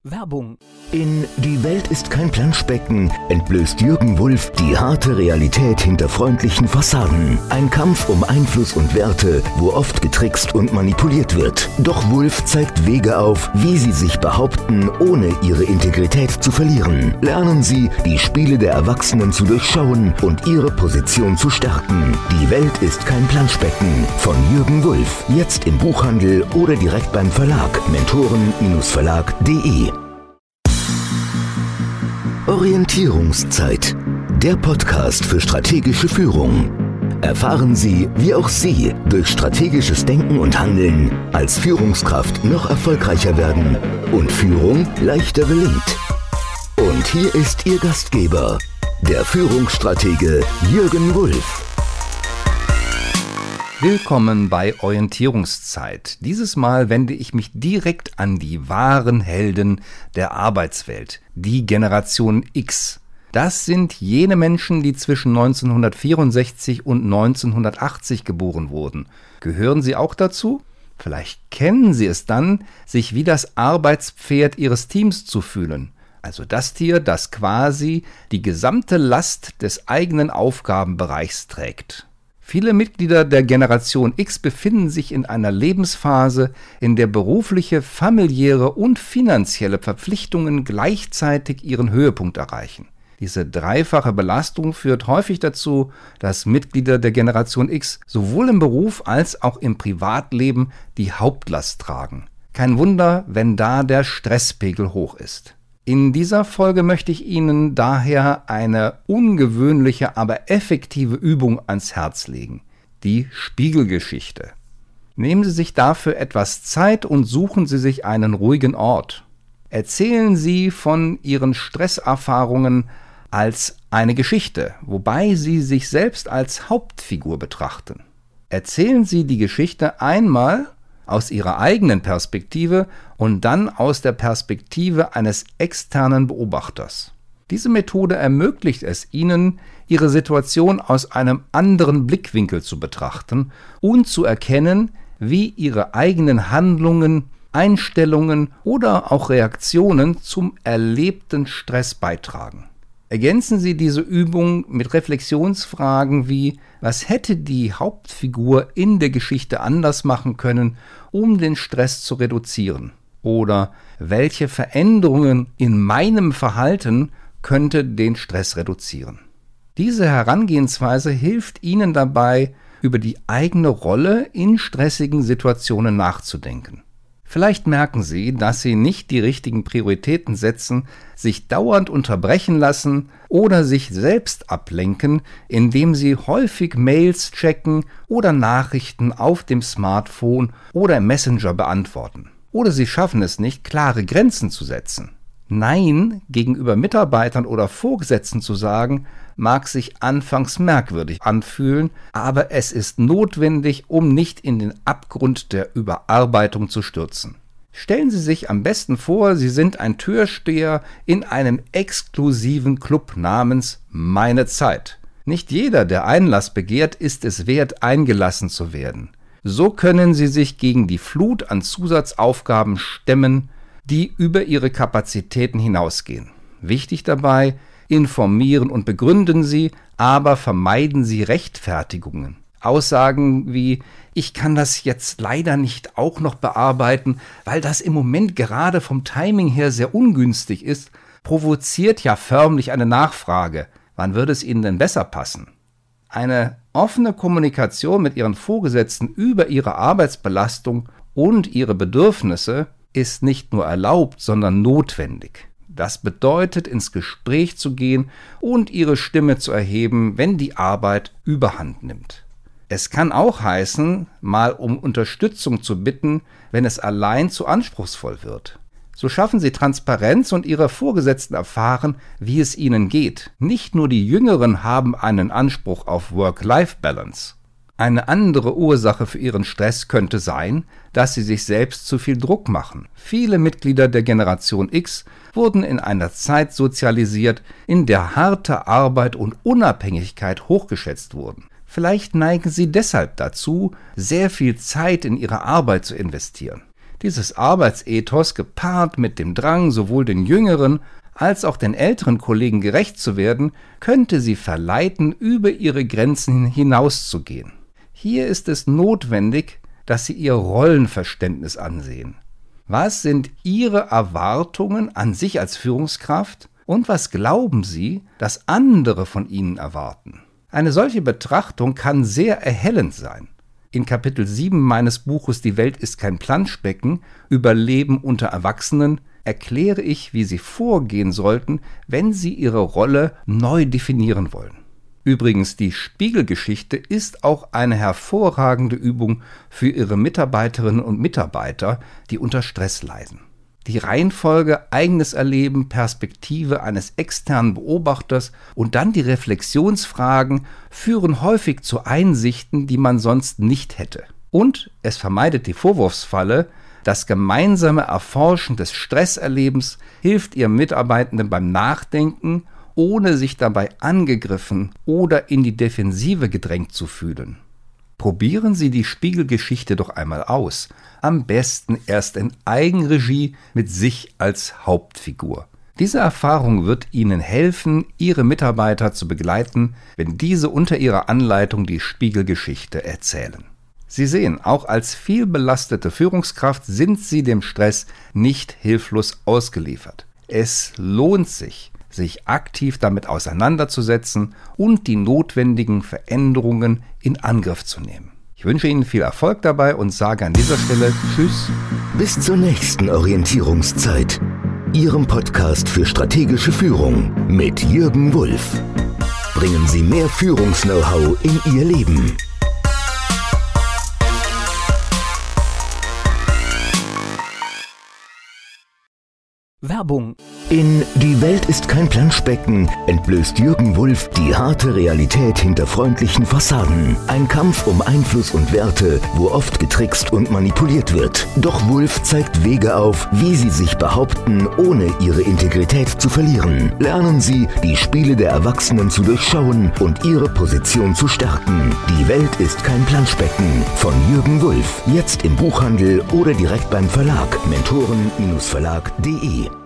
Werbung. In Die Welt ist kein Planschbecken entblößt Jürgen Wulff die harte Realität hinter freundlichen Fassaden. Ein Kampf um Einfluss und Werte, wo oft getrickst und manipuliert wird. Doch Wulff zeigt Wege auf, wie Sie sich behaupten, ohne Ihre Integrität zu verlieren. Lernen Sie, die Spiele der Erwachsenen zu durchschauen und Ihre Position zu stärken. Die Welt ist kein Planschbecken von Jürgen Wulff. Jetzt im Buchhandel oder direkt beim Verlag mentoren-verlag.de. Orientierungszeit, der Podcast für strategische Führung. Erfahren Sie, wie auch Sie durch strategisches Denken und Handeln als Führungskraft noch erfolgreicher werden und Führung leichter gelingt. Und hier ist Ihr Gastgeber, der Führungsstratege Jürgen Wulff. Willkommen bei Orientierungszeit. Dieses Mal wende ich mich direkt an die wahren Helden der Arbeitswelt, die Generation X. Das sind jene Menschen, die zwischen 1964 und 1980 geboren wurden. Gehören Sie auch dazu? Vielleicht kennen Sie es dann, sich wie das Arbeitspferd Ihres Teams zu fühlen. Also das Tier, das quasi die gesamte Last des eigenen Aufgabenbereichs trägt. Viele Mitglieder der Generation X befinden sich in einer Lebensphase, in der berufliche, familiäre und finanzielle Verpflichtungen gleichzeitig ihren Höhepunkt erreichen. Diese dreifache Belastung führt häufig dazu, dass Mitglieder der Generation X sowohl im Beruf als auch im Privatleben die Hauptlast tragen. Kein Wunder, wenn da der Stresspegel hoch ist. In dieser Folge möchte ich Ihnen daher eine ungewöhnliche, aber effektive Übung ans Herz legen: die Spiegelgeschichte. Nehmen Sie sich dafür etwas Zeit und suchen Sie sich einen ruhigen Ort. Erzählen Sie von Ihren Stresserfahrungen als eine Geschichte, wobei Sie sich selbst als Hauptfigur betrachten. Erzählen Sie die Geschichte einmal aus Ihrer eigenen Perspektive und dann aus der Perspektive eines externen Beobachters. Diese Methode ermöglicht es Ihnen, Ihre Situation aus einem anderen Blickwinkel zu betrachten und zu erkennen, wie Ihre eigenen Handlungen, Einstellungen oder auch Reaktionen zum erlebten Stress beitragen. Ergänzen Sie diese Übung mit Reflexionsfragen wie: Was hätte die Hauptfigur in der Geschichte anders machen können, um den Stress zu reduzieren? Oder welche Veränderungen in meinem Verhalten könnte den Stress reduzieren? Diese Herangehensweise hilft Ihnen dabei, über die eigene Rolle in stressigen Situationen nachzudenken. Vielleicht merken Sie, dass Sie nicht die richtigen Prioritäten setzen, sich dauernd unterbrechen lassen oder sich selbst ablenken, indem Sie häufig Mails checken oder Nachrichten auf dem Smartphone oder im Messenger beantworten. Oder Sie schaffen es nicht, klare Grenzen zu setzen. Nein gegenüber Mitarbeitern oder Vorgesetzten zu sagen, mag sich anfangs merkwürdig anfühlen, aber es ist notwendig, um nicht in den Abgrund der Überarbeitung zu stürzen. Stellen Sie sich am besten vor, Sie sind ein Türsteher in einem exklusiven Club namens Meine Zeit. Nicht jeder, der Einlass begehrt, ist es wert, eingelassen zu werden. So können Sie sich gegen die Flut an Zusatzaufgaben stemmen, die über Ihre Kapazitäten hinausgehen. Wichtig dabei: informieren und begründen Sie, aber vermeiden Sie Rechtfertigungen. Aussagen wie: Ich kann das jetzt leider nicht auch noch bearbeiten, weil das im Moment gerade vom Timing her sehr ungünstig ist, provoziert ja förmlich eine Nachfrage. Wann würde es Ihnen denn besser passen? Eine offene Kommunikation mit Ihren Vorgesetzten über Ihre Arbeitsbelastung und Ihre Bedürfnisse ist nicht nur erlaubt, sondern notwendig. Das bedeutet, ins Gespräch zu gehen und Ihre Stimme zu erheben, wenn die Arbeit überhand nimmt. Es kann auch heißen, mal um Unterstützung zu bitten, wenn es allein zu anspruchsvoll wird. So schaffen Sie Transparenz und Ihre Vorgesetzten erfahren, wie es Ihnen geht. Nicht nur die Jüngeren haben einen Anspruch auf Work-Life-Balance. Eine andere Ursache für Ihren Stress könnte sein, dass Sie sich selbst zu viel Druck machen. Viele Mitglieder der Generation X wurden in einer Zeit sozialisiert, in der harte Arbeit und Unabhängigkeit hochgeschätzt wurden. Vielleicht neigen Sie deshalb dazu, sehr viel Zeit in Ihre Arbeit zu investieren. Dieses Arbeitsethos, gepaart mit dem Drang, sowohl den jüngeren als auch den älteren Kollegen gerecht zu werden, könnte sie verleiten, über ihre Grenzen hinauszugehen. Hier ist es notwendig, dass Sie Ihr Rollenverständnis ansehen. Was sind Ihre Erwartungen an sich als Führungskraft und was glauben Sie, dass andere von Ihnen erwarten? Eine solche Betrachtung kann sehr erhellend sein. In Kapitel 7 meines Buches »Die Welt ist kein Planschbecken« über Leben unter Erwachsenen erkläre ich, wie Sie vorgehen sollten, wenn Sie Ihre Rolle neu definieren wollen. Übrigens, die Spiegelgeschichte ist auch eine hervorragende Übung für Ihre Mitarbeiterinnen und Mitarbeiter, die unter Stress leiden. Die Reihenfolge eigenes Erleben, Perspektive eines externen Beobachters und dann die Reflexionsfragen führen häufig zu Einsichten, die man sonst nicht hätte. Und es vermeidet die Vorwurfsfalle. Das gemeinsame Erforschen des Stresserlebens hilft Ihrem Mitarbeitenden beim Nachdenken, ohne sich dabei angegriffen oder in die Defensive gedrängt zu fühlen. Probieren Sie die Spiegelgeschichte doch einmal aus. Am besten erst in Eigenregie mit sich als Hauptfigur. Diese Erfahrung wird Ihnen helfen, Ihre Mitarbeiter zu begleiten, wenn diese unter Ihrer Anleitung die Spiegelgeschichte erzählen. Sie sehen, auch als vielbelastete Führungskraft sind Sie dem Stress nicht hilflos ausgeliefert. Es lohnt sich aktiv damit auseinanderzusetzen und die notwendigen Veränderungen in Angriff zu nehmen. Ich wünsche Ihnen viel Erfolg dabei und sage an dieser Stelle Tschüss. Bis zur nächsten Orientierungszeit. Ihrem Podcast für strategische Führung mit Jürgen Wulff. Bringen Sie mehr Führungs-Know-how in Ihr Leben. Werbung. In »Die Welt ist kein Planschbecken« entblößt Jürgen Wulff die harte Realität hinter freundlichen Fassaden. Ein Kampf um Einfluss und Werte, wo oft getrickst und manipuliert wird. Doch Wulff zeigt Wege auf, wie Sie sich behaupten, ohne Ihre Integrität zu verlieren. Lernen Sie, die Spiele der Erwachsenen zu durchschauen und Ihre Position zu stärken. »Die Welt ist kein Planschbecken« von Jürgen Wulff. Jetzt im Buchhandel oder direkt beim Verlag mentoren-verlag.de.